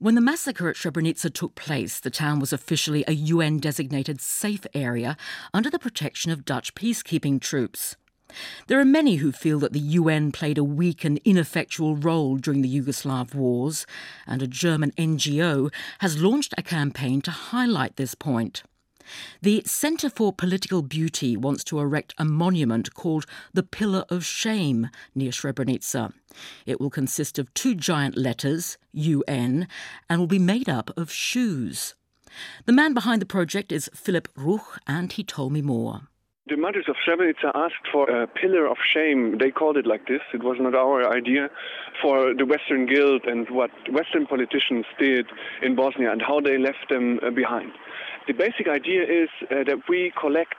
When the massacre at Srebrenica took place, the town was officially a UN-designated safe area under the protection of Dutch peacekeeping troops. There are many who feel that the UN played a weak and ineffectual role during the Yugoslav wars, and a German NGO has launched a campaign to highlight this point. The Centre for Political Beauty wants to erect a monument called the Pillar of Shame near Srebrenica. It will consist of 2 giant letters, UN, and will be made up of shoes. The man behind the project is Philip Ruch, and he told me more. The mothers of Srebrenica asked for a pillar of shame. They called it like this. It was not our idea, for the Western Guild and what Western politicians did in Bosnia and how they left them behind. The basic idea is that we collect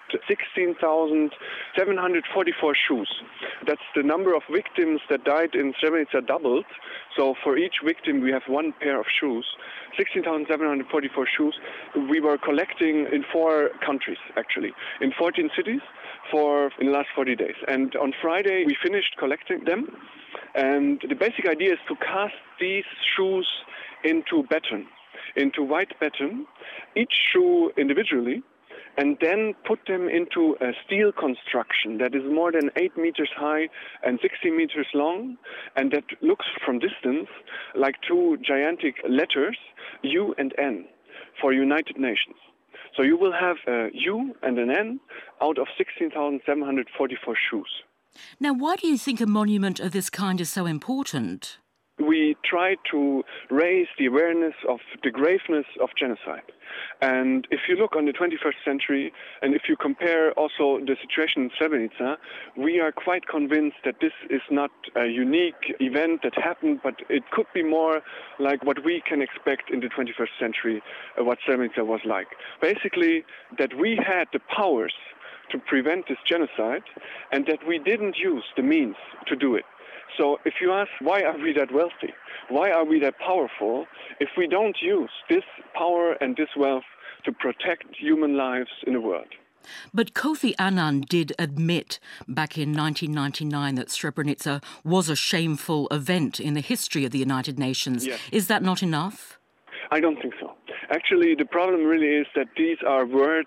16,744 shoes. That's the number of victims that died in Srebrenica doubled. So for each victim we have 1 pair of shoes. 16,744 shoes we were collecting in 4 countries, actually, in 14 cities in the last 40 days. And on Friday we finished collecting them. And the basic idea is to cast these shoes into beton, into white beton, each shoe individually, and then put them into a steel construction that is more than 8 meters high and 60 meters long, and that looks from distance like 2 gigantic letters, U and N, for United Nations. So you will have a U and an N out of 16,744 shoes. Now, why do you think a monument of this kind is so important? We try to raise the awareness of the graveness of genocide. And if you look on the 21st century, and if you compare also the situation in Srebrenica, we are quite convinced that this is not a unique event that happened, but it could be more like what we can expect in the 21st century, what Srebrenica was like. Basically, that we had the powers to prevent this genocide, and that we didn't use the means to do it. So if you ask, why are we that wealthy? Why are we that powerful if we don't use this power and this wealth to protect human lives in the world? But Kofi Annan did admit back in 1999 that Srebrenica was a shameful event in the history of the United Nations. Yes. Is that not enough? I don't think so. Actually, the problem really is that these are words,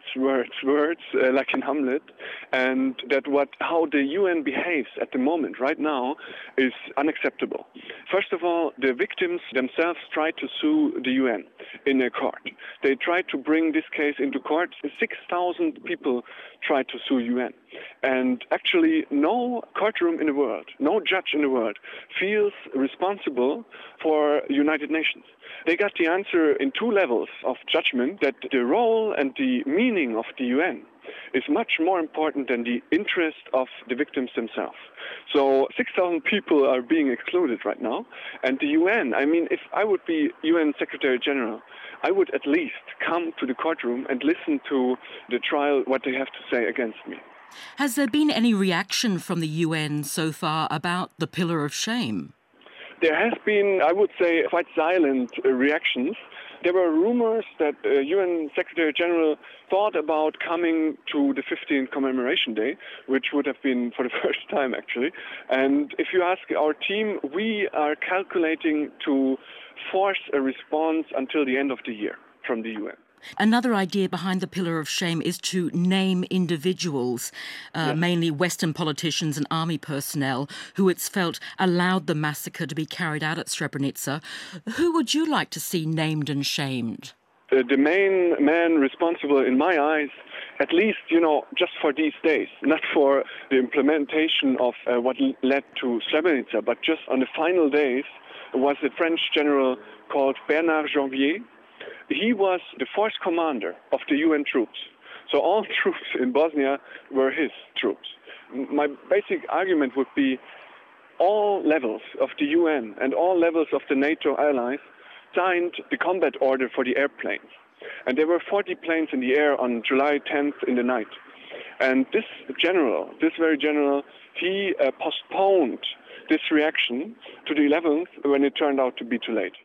like in Hamlet, and that how the UN behaves at the moment, right now, is unacceptable. First of all, the victims themselves tried to sue the UN in a court. They tried to bring this case into court. 6,000 people tried to sue UN. And actually, no courtroom in the world, no judge in the world feels responsible for United Nations. They got the answer in 2 levels of judgment, that the role and the meaning of the UN is much more important than the interest of the victims themselves. So 6,000 people are being excluded right now. And the UN, if I would be UN Secretary General, I would at least come to the courtroom and listen to the trial, what they have to say against me. Has there been any reaction from the UN so far about the Pillar of Shame? There has been, I would say, quite silent reactions. There were rumors that UN Secretary General thought about coming to the 15th commemoration day, which would have been for the first time, actually. And if you ask our team, we are calculating to force a response until the end of the year from the UN. Another idea behind the Pillar of Shame is to name individuals, mainly Western politicians and army personnel, who it's felt allowed the massacre to be carried out at Srebrenica. Who would you like to see named and shamed? The main man responsible, in my eyes, at least, just for these days, not for the implementation of what led to Srebrenica, but just on the final days, was a French general called Bernard Janvier. He was the force commander of the UN troops. So all troops in Bosnia were his troops. My basic argument would be all levels of the UN and all levels of the NATO allies signed the combat order for the airplanes. And there were 40 planes in the air on July 10th in the night. And this very general, he postponed this reaction to the 11th when it turned out to be too late.